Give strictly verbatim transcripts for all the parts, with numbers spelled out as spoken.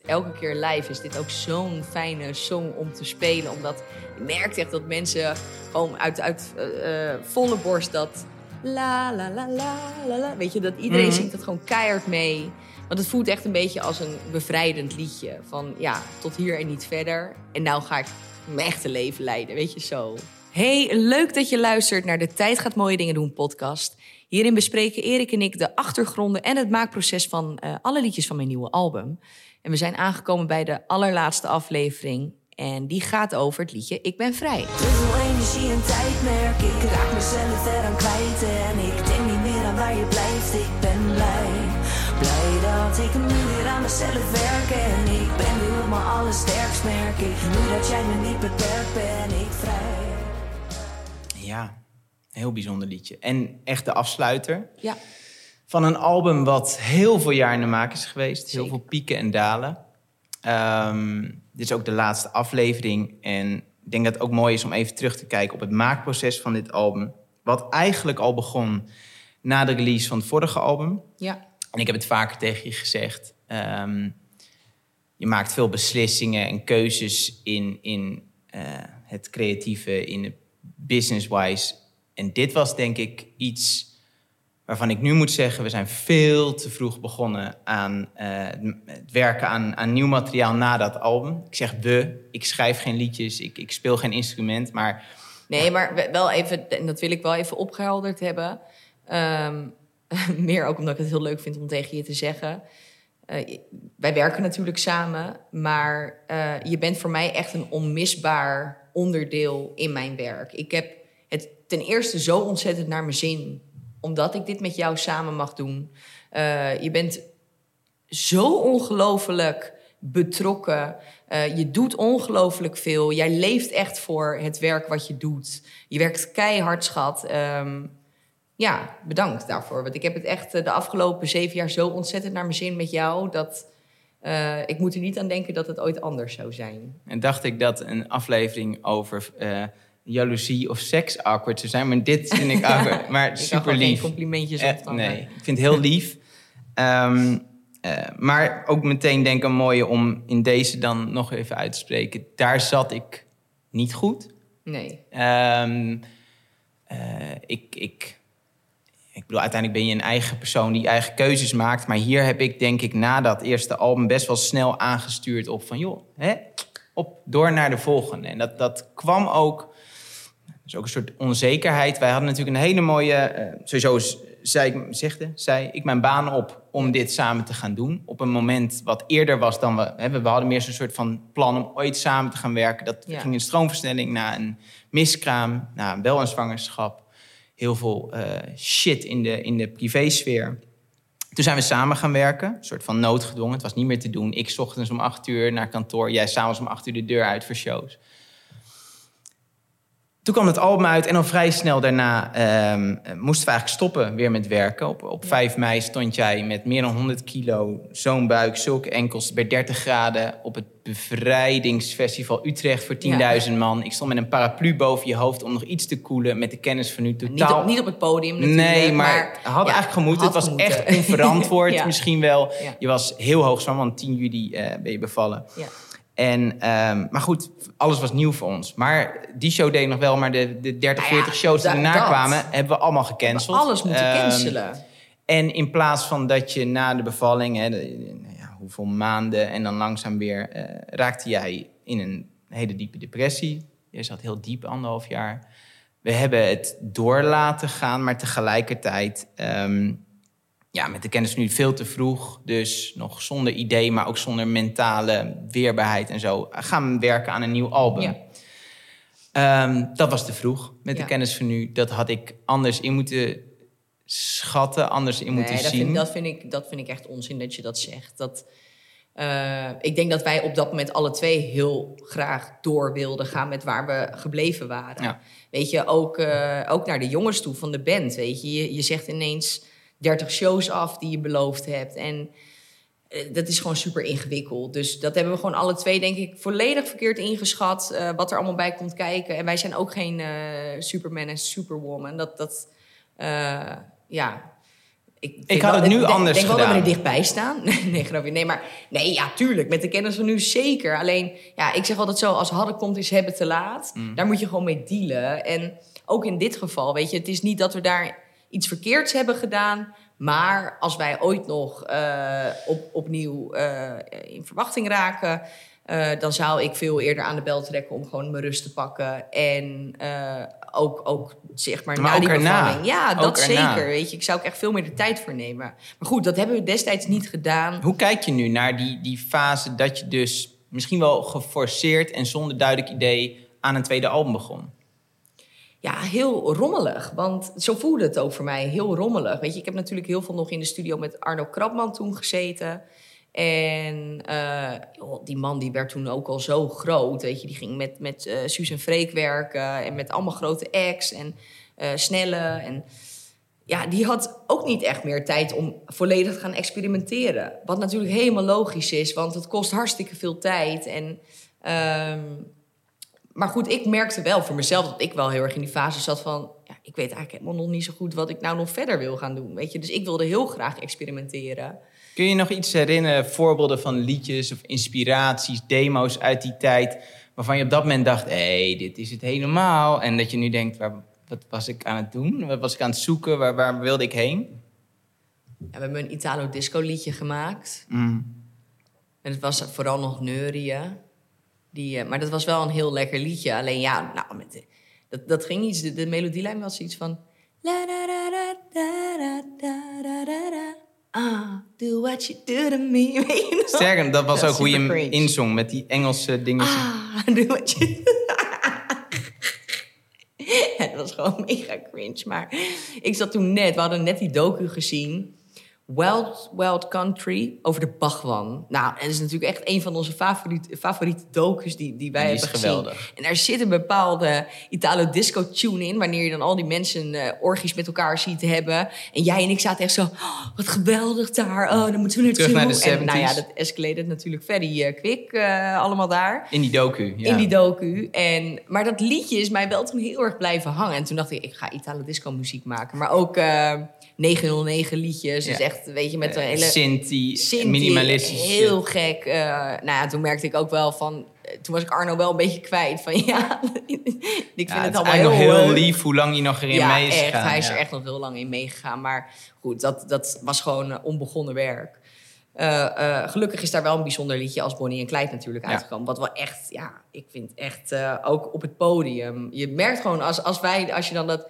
Elke keer live is dit ook zo'n fijne song om te spelen. Omdat je merkt echt dat mensen gewoon uit, uit uh, volle borst dat... La, la, la, la, la, la. Weet je, dat iedereen mm-hmm. zingt dat gewoon keihard mee. Want het voelt echt een beetje als een bevrijdend liedje. Van ja, tot hier en niet verder. En nou ga ik mijn echte leven leiden, weet je zo. Hey, leuk dat je luistert naar de Tijd gaat mooie dingen doen podcast. Hierin bespreken Erik en ik de achtergronden en het maakproces van uh, alle liedjes van mijn nieuwe album. En we zijn aangekomen bij de allerlaatste aflevering. En die gaat over het liedje Ik ben vrij. Te veel energie en tijd merk ik. Ik raak mezelf eraan kwijt. En ik denk niet meer aan waar je blijft. Ik ben blij. Blij dat ik nu weer aan mezelf werk. En ik ben weer op mijn allersterkst merk ik. Nu dat jij me niet beperkt, ben ik vrij. Ja, een heel bijzonder liedje. En echt de afsluiter. Ja. Van een album wat heel veel jaar in de maak is geweest. Zeker. Heel veel pieken en dalen. Um, dit is ook de laatste aflevering. En ik denk dat het ook mooi is om even terug te kijken op het maakproces van dit album. Wat eigenlijk al begon na de release van het vorige album. Ja. En ik heb het vaker tegen je gezegd. Um, je maakt veel beslissingen en keuzes in, in uh, het creatieve, in het business-wise. En dit was denk ik iets waarvan ik nu moet zeggen, we zijn veel te vroeg begonnen aan uh, het werken aan, aan nieuw materiaal na dat album. Ik zeg we, ik schrijf geen liedjes, ik, ik speel geen instrument, maar... Nee, maar wel even, en dat wil ik wel even opgehelderd hebben. Um, meer ook omdat ik het heel leuk vind om tegen je te zeggen. Uh, wij werken natuurlijk samen, maar uh, je bent voor mij echt een onmisbaar onderdeel in mijn werk. Ik heb het ten eerste zo ontzettend naar mijn zin, omdat ik dit met jou samen mag doen. Uh, je bent zo ongelooflijk betrokken. Uh, je doet ongelooflijk veel. Jij leeft echt voor het werk wat je doet. Je werkt keihard, schat. Um, ja, bedankt daarvoor. Want ik heb het echt de afgelopen zeven jaar zo ontzettend naar mijn zin met jou, dat uh, ik moet er niet aan denken dat het ooit anders zou zijn. En dacht ik dat een aflevering over Uh, jaloezie of seks awkward te zijn. Maar dit vind ik awkward. Ja, maar ik super lief. Geen complimentjes eh, ontvangen. Nee, ik vind het heel lief. um, uh, maar ook meteen denk ik een mooie om in deze dan nog even uit te spreken. Daar zat ik niet goed. Nee. Um, uh, ik, ik, ik bedoel, uiteindelijk ben je een eigen persoon die eigen keuzes maakt. Maar hier heb ik denk ik na dat eerste album best wel snel aangestuurd op van joh, hè, op door naar de volgende. En dat, dat kwam ook. Dus ook een soort onzekerheid. Wij hadden natuurlijk een hele mooie... Uh, sowieso zei ik, zegde, zei ik mijn baan op om dit samen te gaan doen. Op een moment wat eerder was dan we... Hè, we hadden meer zo'n soort van plan om ooit samen te gaan werken. Dat ja. ging in stroomversnelling na een miskraam, na wel een zwangerschap. Heel veel uh, shit in de, in de privésfeer. Toen zijn we samen gaan werken. Een soort van noodgedwongen. Het was niet meer te doen. Ik 's ochtends om acht uur naar kantoor. Jij 's avonds om acht uur de deur uit voor shows. Toen kwam het album uit en al vrij snel daarna um, moesten we eigenlijk stoppen weer met werken. Op, op vijf mei stond jij met meer dan honderd kilo, zo'n buik, zulke enkels, bij dertig graden op het Bevrijdingsfestival Utrecht voor tienduizend man. Ik stond met een paraplu boven je hoofd om nog iets te koelen met de kennis van nu. Totaal... Niet op, niet op het podium natuurlijk. Nee, maar, maar het had ja, eigenlijk gemoeten. Had het was gemoeten. echt onverantwoord ja. misschien wel. Ja. Je was heel hoog zwanger, want tien juli uh, ben je bevallen. Ja. En, um, maar goed, alles was nieuw voor ons. Maar die show deed nog wel, maar de, de dertig, nou ja, veertig shows die da, erna dat. kwamen, hebben we allemaal gecanceld. We hebben alles moeten um, cancelen. En in plaats van dat je na de bevalling, hè, de, nou ja, hoeveel maanden en dan langzaam weer, uh, raakte jij in een hele diepe depressie. Je zat heel diep, anderhalf jaar. We hebben het door laten gaan, maar tegelijkertijd... Um, Ja, met de kennis van nu veel te vroeg. Dus nog zonder idee, maar ook zonder mentale weerbaarheid en zo. Gaan werken aan een nieuw album. Ja. Um, dat was te vroeg met ja. de kennis van nu. Dat had ik anders in moeten schatten, anders in nee, moeten dat zien. Vind, dat, vind ik, dat vind ik echt onzin dat je dat zegt. Dat, uh, ik denk dat wij op dat moment alle twee heel graag door wilden gaan met waar we gebleven waren. Ja. Weet je, ook, uh, ook naar de jongens toe van de band. Weet je, je, je zegt ineens dertig shows af die je beloofd hebt. En uh, dat is gewoon super ingewikkeld. Dus dat hebben we gewoon alle twee, denk ik, volledig verkeerd ingeschat. Uh, wat er allemaal bij komt kijken. En wij zijn ook geen uh, Superman en Superwoman. Dat, dat uh, ja... Ik, Ik had het nu ik, anders denk gedaan. Ik denk wel dat we er dichtbij staan. nee, grapje. Nee, maar nee, ja, tuurlijk. Met de kennis van nu zeker. Alleen, ja, ik zeg altijd zo, als hadden komt is hebben te laat. Mm. Daar moet je gewoon mee dealen. En ook in dit geval, weet je, het is niet dat we daar iets verkeerds hebben gedaan. Maar als wij ooit nog uh, op, opnieuw uh, in verwachting raken... Uh, dan zou ik veel eerder aan de bel trekken om gewoon mijn rust te pakken. En uh, ook, ook, zeg maar, maar na ook die erna. bevalling. Ja, ook dat erna. zeker. Weet je, ik zou ook echt veel meer de tijd voor nemen. Maar goed, dat hebben we destijds niet gedaan. Hoe kijk je nu naar die, die fase dat je dus misschien wel geforceerd en zonder duidelijk idee aan een tweede album begon? Ja, heel rommelig. Want zo voelde het ook voor mij. Heel rommelig. Weet je, ik heb natuurlijk heel veel nog in de studio met Arno Krapman toen gezeten. En uh, joh, die man die werd toen ook al zo groot. Weet je, die ging met, met uh, Suus en Freek werken. En met allemaal grote acts en uh, snelle. En ja, die had ook niet echt meer tijd om volledig te gaan experimenteren. Wat natuurlijk helemaal logisch is, want het kost hartstikke veel tijd. En, um, maar goed, ik merkte wel voor mezelf dat ik wel heel erg in die fase zat van... Ja, ik weet eigenlijk helemaal nog niet zo goed wat ik nou nog verder wil gaan doen. Weet je? Dus ik wilde heel graag experimenteren. Kun je nog iets herinneren, voorbeelden van liedjes of inspiraties, demo's uit die tijd... waarvan je op dat moment dacht, hé, hey, dit is het helemaal. En dat je nu denkt, waar, wat was ik aan het doen? Wat was ik aan het zoeken? Waar, waar wilde ik heen? Ja, we hebben een Italo-disco liedje gemaakt. Mm. En het was vooral nog neurieën. Die, uh, maar dat was wel een heel lekker liedje. Alleen ja, nou, met de, dat, dat ging iets. De, de melodielijn was iets van... La, da, da, da, da, da, da, da, da. Ah, do what you do to me. Weet je nog? Sterker, dat was dat ook hoe je hem cringe. inzong met die Engelse dingen. Ah, do what you Het was gewoon mega cringe. Maar ik zat toen net, we hadden net die docu gezien... Wild Wild Country over de Bhagwan. Nou, en dat is natuurlijk echt een van onze favoriete, favoriete docus die, die wij die hebben is gezien. geweldig. En daar zit een bepaalde Italo-disco-tune in... wanneer je dan al die mensen uh, orgies met elkaar ziet hebben. En jij en ik zaten echt zo... Oh, wat geweldig daar. Oh, dan moeten we Terug naar de En zeventies. nou ja, dat escalated natuurlijk very uh, quick uh, allemaal daar. In die docu, ja. In die docu. En, maar dat liedje is mij wel toen heel erg blijven hangen. En toen dacht ik, ik ga Italo-disco-muziek maken. Maar ook... Uh, negenhonderdnegen liedjes. Ja. Dus echt, weet je, met een hele... Synthie, minimalistisch. Heel gek. Uh, nou ja, toen merkte ik ook wel van... Toen was ik Arno wel een beetje kwijt. Van ja, ik vind ja, het, het allemaal heel, heel... heel lief hoe lang hij nog erin ja, mee is echt, gegaan. hij is ja. er echt nog heel lang in meegegaan. Maar goed, dat, dat was gewoon uh, onbegonnen werk. Uh, uh, gelukkig is daar wel een bijzonder liedje als Bonnie en Clyde natuurlijk ja. uitgekomen. Wat wel echt, ja, ik vind echt uh, ook op het podium. Je merkt gewoon als, als wij, als je dan dat...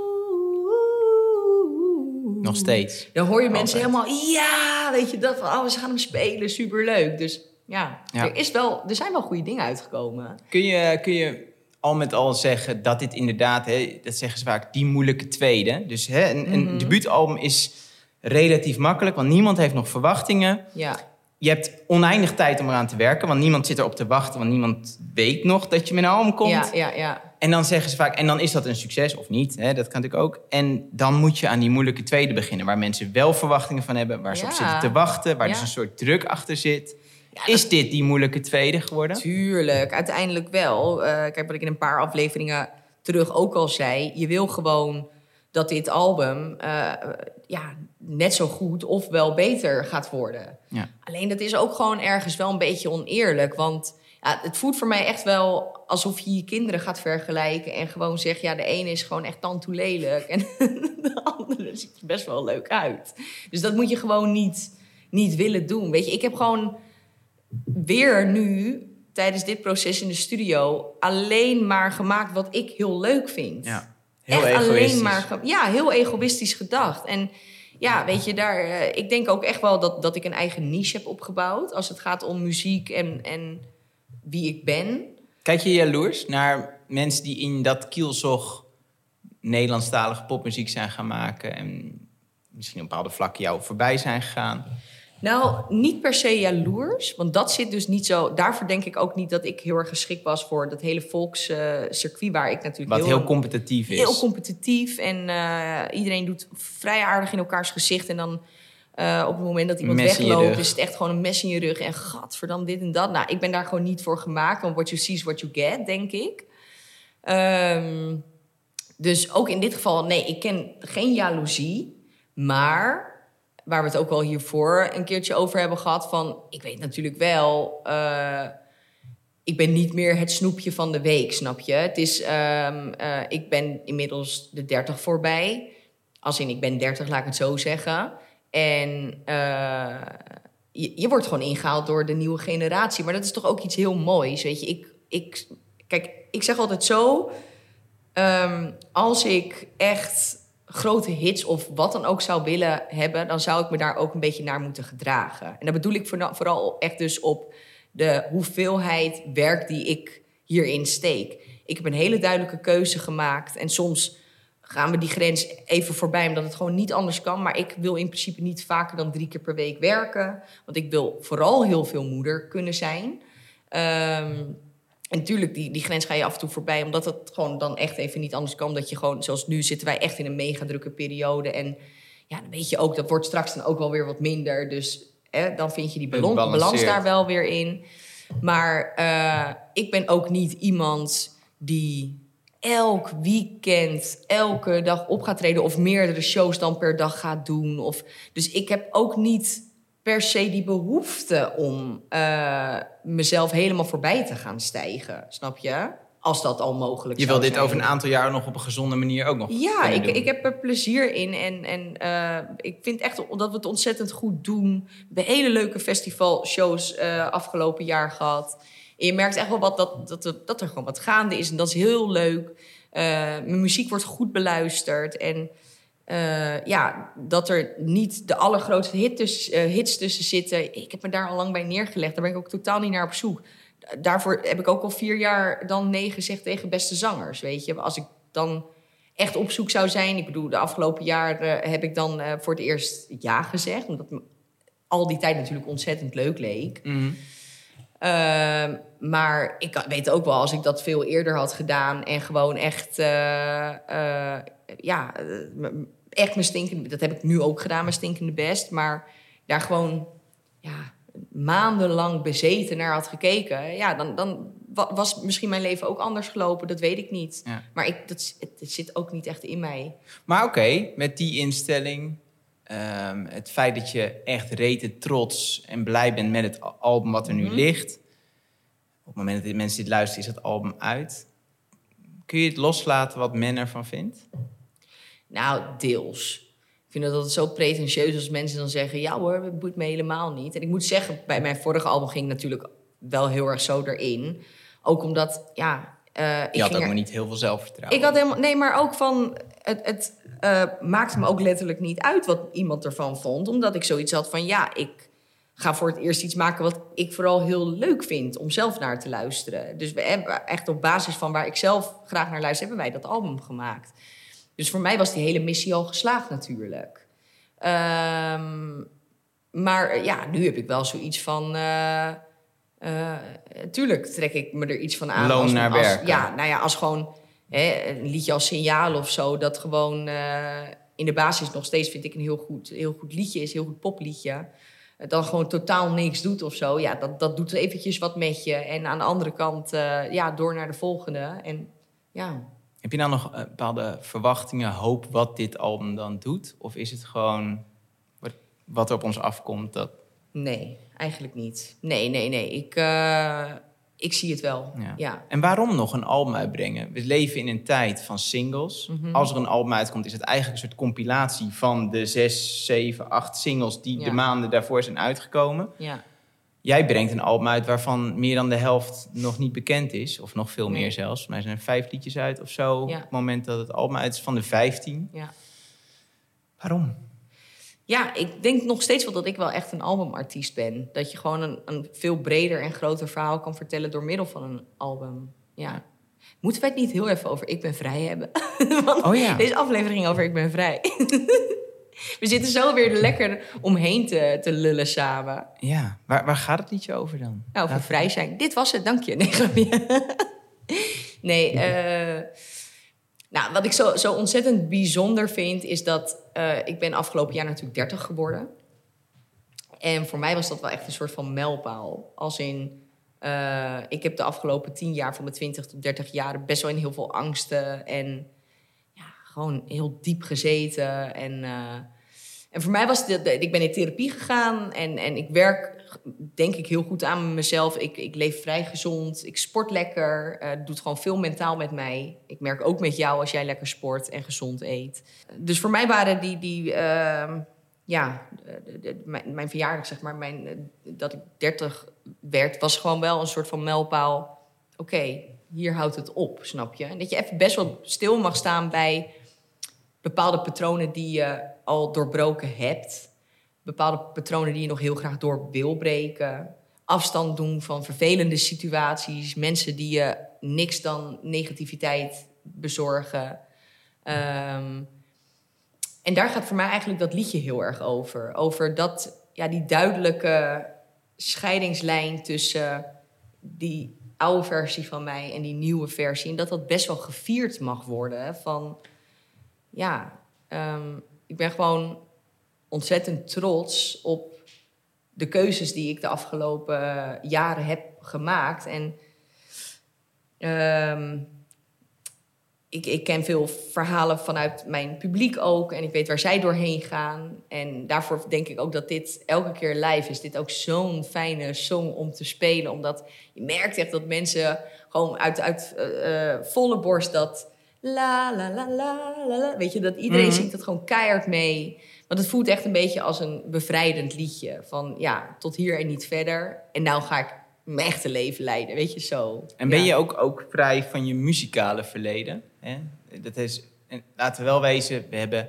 Nog steeds. Dan hoor je mensen Altijd. helemaal... Ja, weet je, dat van... Oh, ze gaan hem spelen, superleuk. Dus ja, ja. Er, is wel, er zijn wel goede dingen uitgekomen. Kun je, kun je al met al zeggen dat dit inderdaad... Hè, dat zeggen ze vaak, die moeilijke tweede. Dus hè, een, een mm-hmm. debuutalbum is relatief makkelijk... want niemand heeft nog verwachtingen. Ja. Je hebt oneindig tijd om eraan te werken... want niemand zit erop te wachten... want niemand weet nog dat je met een album komt. Ja, ja, ja. En dan zeggen ze vaak, en dan is dat een succes of niet. Hè, dat kan natuurlijk ook. En dan moet je aan die moeilijke tweede beginnen... waar mensen wel verwachtingen van hebben... waar ze ja. op zitten te wachten... waar ja. dus een soort druk achter zit. Ja, is dat... dit die moeilijke tweede geworden? Tuurlijk, uiteindelijk wel. Uh, kijk, wat ik in een paar afleveringen terug ook al zei... je wil gewoon dat dit album uh, ja, net zo goed of wel beter gaat worden. Ja. Alleen dat is ook gewoon ergens wel een beetje oneerlijk... want ja, het voelt voor mij echt wel alsof je je kinderen gaat vergelijken... en gewoon zegt, ja, de ene is gewoon echt tantoe lelijk... en de andere ziet er best wel leuk uit. Dus dat moet je gewoon niet, niet willen doen. Weet je, ik heb gewoon weer nu, tijdens dit proces in de studio... alleen maar gemaakt wat ik heel leuk vind. Ja, heel echt egoïstisch. Alleen maar ge- ja, heel egoïstisch gedacht. En ja, weet je, daar, uh, ik denk ook echt wel dat, dat ik een eigen niche heb opgebouwd... als het gaat om muziek en... en wie ik ben. Kijk je jaloers naar mensen die in dat kielzog Nederlandstalige popmuziek zijn gaan maken... en misschien op bepaalde vlakken jou voorbij zijn gegaan? Nou, niet per se jaloers, want dat zit dus niet zo... Daarvoor denk ik ook niet dat ik heel erg geschikt was voor dat hele volkscircuit... Uh, waar ik natuurlijk Wat heel... heel competitief is. Heel competitief en uh, iedereen doet vrij aardig in elkaars gezicht... en dan uh, op het moment dat iemand mes wegloopt... is het echt gewoon een mes in je rug en gadverdam dit en dat. Nou, ik ben daar gewoon niet voor gemaakt, want what you see is what you get, denk ik. Um, dus ook in dit geval, nee, ik ken geen jaloezie... maar waar we het ook al hiervoor een keertje over hebben gehad. Van, ik weet natuurlijk wel, uh, ik ben niet meer het snoepje van de week, snap je? Het is, um, uh, ik ben inmiddels de dertig voorbij. Als in, ik ben dertig, laat ik het zo zeggen. En uh, je, je wordt gewoon ingehaald door de nieuwe generatie. Maar dat is toch ook iets heel moois, weet je? Ik, ik, kijk, ik zeg altijd zo... Um, als ik echt grote hits of wat dan ook zou willen hebben... dan zou ik me daar ook een beetje naar moeten gedragen. En dat bedoel ik vooral echt dus op de hoeveelheid werk die ik hierin steek. Ik heb een hele duidelijke keuze gemaakt. En soms gaan we die grens even voorbij omdat het gewoon niet anders kan. Maar ik wil in principe niet vaker dan drie keer per week werken. Want ik wil vooral heel veel moeder kunnen zijn. Um, En natuurlijk, die, die grens ga je af en toe voorbij... omdat het gewoon dan echt even niet anders kan. Omdat je gewoon, zoals nu zitten wij echt in een mega drukke periode. En ja, dan weet je ook, dat wordt straks dan ook wel weer wat minder. Dus hè, dan vind je die balon, balans daar wel weer in. Maar uh, ik ben ook niet iemand die elk weekend, elke dag op gaat treden... of meerdere shows dan per dag gaat doen. Of, dus ik heb ook niet... per se die behoefte om uh, mezelf helemaal voorbij te gaan stijgen. Snap je? Als dat al mogelijk je zou zijn. Je wil dit over een aantal jaar nog op een gezonde manier ook nog Ja, ik, doen. ik heb er plezier in. En, en uh, ik vind echt dat we het ontzettend goed doen. We hebben hele leuke festivalshows uh, afgelopen jaar gehad. En je merkt echt wel wat dat, dat, er, dat er gewoon wat gaande is. En dat is heel leuk. Uh, mijn muziek wordt goed beluisterd. En... Uh, ja, dat er niet de allergrootste hit tuss, uh, hits tussen zitten. Ik heb me daar al lang bij neergelegd. Daar ben ik ook totaal niet naar op zoek. Daarvoor heb ik ook al vier jaar dan nee gezegd tegen beste zangers, weet je. Als ik dan echt op zoek zou zijn... Ik bedoel, de afgelopen jaren heb ik dan uh, voor het eerst ja gezegd. Omdat me al die tijd natuurlijk ontzettend leuk leek. Mm-hmm. Uh, maar ik weet ook wel, als ik dat veel eerder had gedaan... en gewoon echt... Uh, uh, ja... Uh, echt mijn stinkende... Dat heb ik nu ook gedaan, mijn stinkende best. Maar daar gewoon ja, maandenlang bezeten naar had gekeken... ja, dan, dan was misschien mijn leven ook anders gelopen. Dat weet ik niet. Ja. Maar ik, dat, het, het zit ook niet echt in mij. Maar oké, okay, met die instelling... Um, het feit dat je echt rete trots en blij bent met het album wat er nu mm-hmm. ligt... op het moment dat mensen dit luisteren, is het album uit. Kun je het loslaten wat men ervan vindt? Nou, deels. Ik vind dat het zo pretentieus als mensen dan zeggen... ja hoor, het boeit me helemaal niet. En ik moet zeggen, bij mijn vorige album ging natuurlijk wel heel erg zo erin. Ook omdat, ja... Uh, je had ook er... maar niet heel veel zelfvertrouwen. Ik had helemaal... Nee, maar ook van... Het, het uh, maakte me ook letterlijk niet uit wat iemand ervan vond. Omdat ik zoiets had van... ja, ik ga voor het eerst iets maken wat ik vooral heel leuk vind... om zelf naar te luisteren. Dus we hebben echt op basis van waar ik zelf graag naar luister... hebben wij dat album gemaakt. Dus voor mij was die hele missie al geslaagd natuurlijk. Um, maar ja, nu heb ik wel zoiets van... Uh, uh, tuurlijk trek ik me er iets van aan. Loon als, naar als, werken. Ja, nou ja, als gewoon hè, een liedje als Signaal of zo... dat gewoon uh, in de basis nog steeds vind ik een heel goed, heel goed liedje is. Een heel goed popliedje. Dan gewoon totaal niks doet of zo. Ja, dat, dat doet eventjes wat met je. En aan de andere kant, uh, ja, door naar de volgende. En ja... Heb je nou nog bepaalde verwachtingen, hoop wat dit album dan doet? Of is het gewoon wat, wat er op ons afkomt? Dat... Nee, eigenlijk niet. Nee, nee, nee. Ik, uh, ik zie het wel. Ja. Ja. En waarom nog een album uitbrengen? We leven in een tijd van singles. Mm-hmm. Als er een album uitkomt, is het eigenlijk een soort compilatie van de zes, zeven, acht singles die ja. de maanden daarvoor zijn uitgekomen. Ja. Jij brengt een album uit waarvan meer dan de helft nog niet bekend is. Of nog veel nee. meer zelfs. Maar er zijn vijf liedjes uit of zo. Ja. Op het moment dat het album uit is van de vijftien. Ja. Waarom? Ja, ik denk nog steeds wel dat ik wel echt een albumartiest ben. Dat je gewoon een, een veel breder en groter verhaal kan vertellen door middel van een album. Ja. Moeten wij het niet heel even over Ik Ben Vrij hebben? Want oh ja. Deze aflevering over Ik Ben Vrij. We zitten zo weer er lekker omheen te, te lullen samen. Ja, waar, waar gaat het liedje over dan? Nou, over vrij zijn. Dit was het, dank je. Nee, grapje. Nee, uh, nou, wat ik zo, zo ontzettend bijzonder vind... is dat uh, ik ben afgelopen jaar natuurlijk dertig geworden. En voor mij was dat wel echt een soort van mijlpaal. Als in, uh, ik heb de afgelopen tien jaar... van mijn twintig tot dertig jaar best wel in heel veel angsten... en gewoon heel diep gezeten. En uh, En voor mij was het... Ik ben in therapie gegaan en, en ik werk, denk ik, heel goed aan mezelf. Ik, ik leef vrij gezond, ik sport lekker. Het uh, doet gewoon veel mentaal met mij. Ik merk ook met jou als jij lekker sport en gezond eet. Dus voor mij waren die... die uh, ja, de, de, mijn, mijn verjaardag, zeg maar, mijn, uh, dat ik dertig werd... was gewoon wel een soort van mijlpaal. Oké, okay, hier houdt het op, snap je? En dat je even best wel stil mag staan bij bepaalde patronen die je al doorbroken hebt. Bepaalde patronen die je nog heel graag door wil breken. Afstand doen van vervelende situaties. Mensen die je niks dan negativiteit bezorgen. Um, en daar gaat voor mij eigenlijk dat liedje heel erg over. Over dat, ja, die duidelijke scheidingslijn tussen die oude versie van mij en die nieuwe versie. En dat dat best wel gevierd mag worden. Van, ja, um, ik ben gewoon ontzettend trots op de keuzes die ik de afgelopen jaren heb gemaakt. En um, ik, ik ken veel verhalen vanuit mijn publiek ook. En ik weet waar zij doorheen gaan. En daarvoor denk ik ook dat dit elke keer live is. Dit ook zo'n fijne song om te spelen. Omdat je merkt echt dat mensen gewoon uit, uit uh, volle borst dat... La, la, la, la, la, la. Weet je, dat iedereen mm-hmm. zingt dat gewoon keihard mee. Want het voelt echt een beetje als een bevrijdend liedje. Van ja, tot hier en niet verder. En nou ga ik mijn echte leven leiden, weet je, zo. En ben ja. je ook, ook vrij van je muzikale verleden? Hè? Dat is, laten we wel wezen, we hebben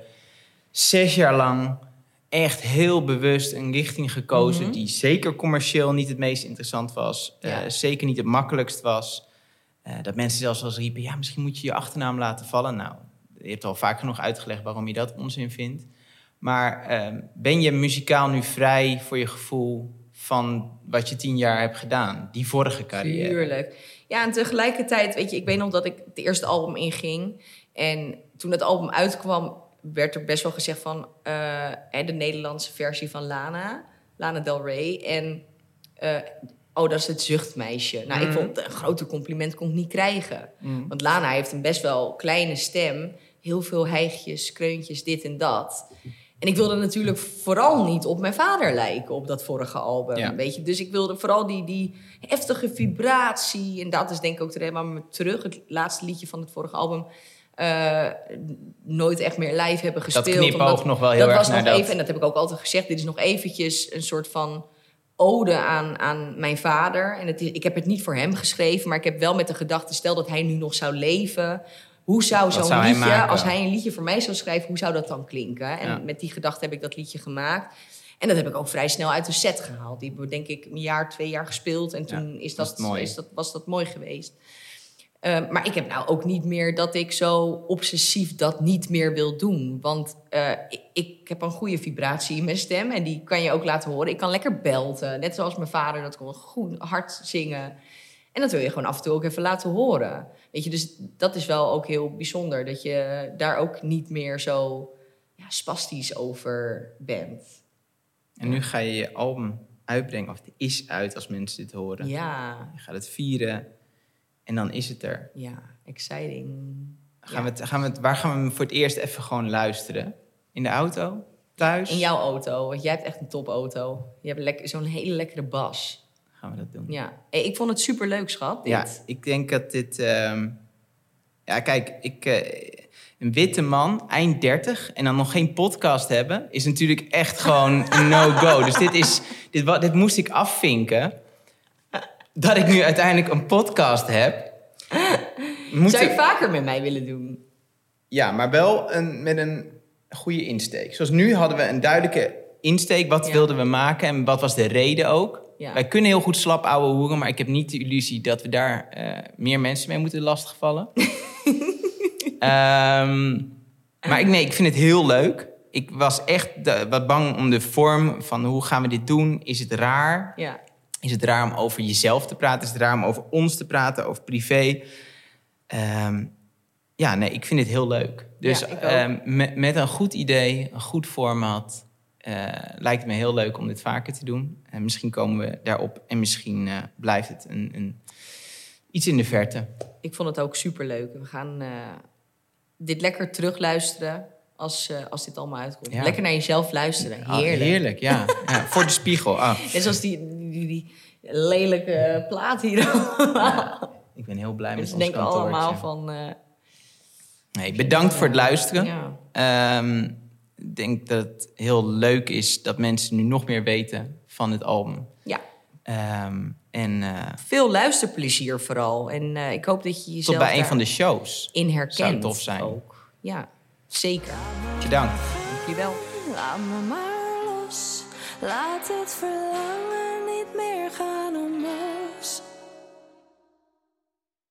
zes jaar lang echt heel bewust een richting gekozen... Mm-hmm. die zeker commercieel niet het meest interessant was. Ja. Uh, zeker niet het makkelijkst was. Uh, dat mensen zelfs wel eens riepen, ja, misschien moet je je achternaam laten vallen. Nou, je hebt al vaak genoeg uitgelegd waarom je dat onzin vindt. Maar uh, ben je muzikaal nu vrij voor je gevoel van wat je tien jaar hebt gedaan? Die vorige carrière. Tuurlijk. Ja, en tegelijkertijd, weet je, ik weet nog dat ik het eerste album inging. En toen dat album uitkwam, werd er best wel gezegd van... Uh, de Nederlandse versie van Lana, Lana Del Rey. En... Uh, oh, dat is het zuchtmeisje. Nou, mm. ik vond een groter compliment kon ik niet krijgen. Mm. Want Lana heeft een best wel kleine stem. Heel veel hijgjes, kreuntjes, dit en dat. En ik wilde natuurlijk vooral niet op mijn vader lijken op dat vorige album. Ja. Weet je? Dus ik wilde vooral die, die heftige vibratie. En dat is denk ik ook helemaal terug. Het laatste liedje van het vorige album... Uh, nooit echt meer live hebben gespeeld. Dat knipoog omdat, nog wel heel dat erg was nog dat... even, en dat heb ik ook altijd gezegd... dit is nog eventjes een soort van... ode aan, aan mijn vader. En het is, ik heb het niet voor hem geschreven... maar ik heb wel met de gedachte... stel dat hij nu nog zou leven... hoe zou zo'n zou liedje... Hij als hij een liedje voor mij zou schrijven... hoe zou dat dan klinken? En ja. met die gedachte heb ik dat liedje gemaakt. En dat heb ik ook vrij snel uit de set gehaald. Die hebben we denk ik een jaar, twee jaar gespeeld... en toen ja, is dat, was, is dat, was dat mooi geweest. Uh, maar ik heb nou ook niet meer dat ik zo obsessief dat niet meer wil doen. Want uh, ik, ik heb een goede vibratie in mijn stem en die kan je ook laten horen. Ik kan lekker belten, net zoals mijn vader, dat kon goed hard zingen. En dat wil je gewoon af en toe ook even laten horen. Weet je, dus dat is wel ook heel bijzonder, dat je daar ook niet meer zo ja, spastisch over bent. En nu ga je je album uitbrengen, of het is uit als mensen dit horen. Ja. Je gaat het vieren. En dan is het er. Ja, exciting. Gaan ja. we het, gaan we het, waar gaan we voor het eerst even gewoon luisteren? In de auto? Thuis? In jouw auto, want jij hebt echt een topauto. Je hebt lekker, zo'n hele lekkere bas. Gaan we dat doen. Ja, hey, ik vond het superleuk, schat. Dit. Ja, ik denk dat dit... Um... Ja, kijk, ik, uh, een witte man, eind dertig... en dan nog geen podcast hebben... is natuurlijk echt gewoon een no-go. Dus dit, is, dit, dit moest ik afvinken... dat ik nu uiteindelijk een podcast heb. Moet Zou je er... vaker met mij willen doen? Ja, maar wel een, met een goede insteek. Zoals nu hadden we een duidelijke insteek. Wat ja. wilden we maken en wat was de reden ook? Ja. Wij kunnen heel goed slap ouwe hoeren... maar ik heb niet de illusie dat we daar uh, meer mensen mee moeten lastigvallen. um, maar ik, nee, ik vind het heel leuk. Ik was echt de, wat bang om de vorm van hoe gaan we dit doen? Is het raar? Ja. Is het raar om over jezelf te praten? Is het raar om over ons te praten, over privé? Um, ja, nee, ik vind het heel leuk. Dus ja, um, met, met een goed idee, een goed format... Uh, lijkt het me heel leuk om dit vaker te doen. En misschien komen we daarop en misschien uh, blijft het een, een, iets in de verte. Ik vond het ook superleuk. We gaan uh, dit lekker terugluisteren... als, uh, als dit allemaal uitkomt. Ja. Lekker naar jezelf luisteren. Heerlijk. Oh, heerlijk, ja. ja. Voor de spiegel. Oh. Net zoals die, die, die lelijke plaat hier. Ja, ik ben heel blij met dus ons denken kantoortje. allemaal van... Uh, nee, bedankt voor het luisteren. Ja. Um, ik denk dat het heel leuk is dat mensen nu nog meer weten van het album. Ja. Um, en, uh, Veel luisterplezier vooral. En uh, ik hoop dat je jezelf tot bij een van de shows. in herkent. Zou tof zijn. Ook. Ja, zeker. Bedankt. Dankjewel. Laat me maar los. Laat het verlangen niet meer gaan omhoog.